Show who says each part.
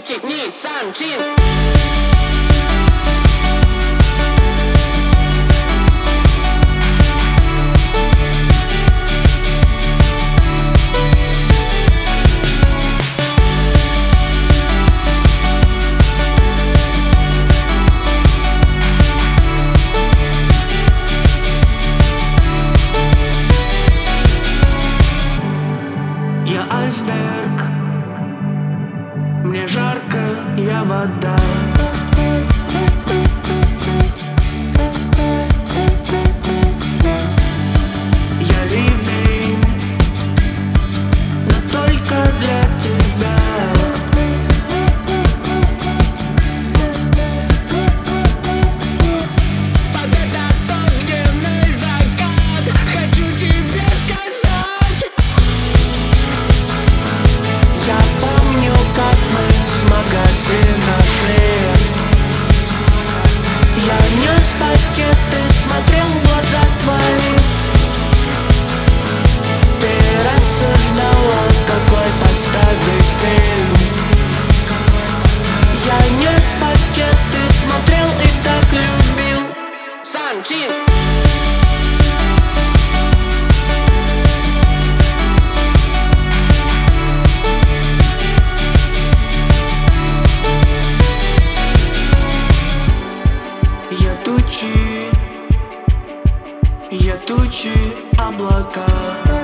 Speaker 1: Ichi-ni San-chin.
Speaker 2: Я айсберг, мне жарко, я вода. Я ливень, но только для тебя.
Speaker 1: Под этот огненный закат хочу тебе сказать.
Speaker 2: Я помню, как мы с магазина шли. Я нес пакеты, смотрел в глаза твои. Ты рассуждала, какой поставить фильм. Я нес пакеты, смотрел и так любил.
Speaker 1: San-chin.
Speaker 2: Я тучи, облака.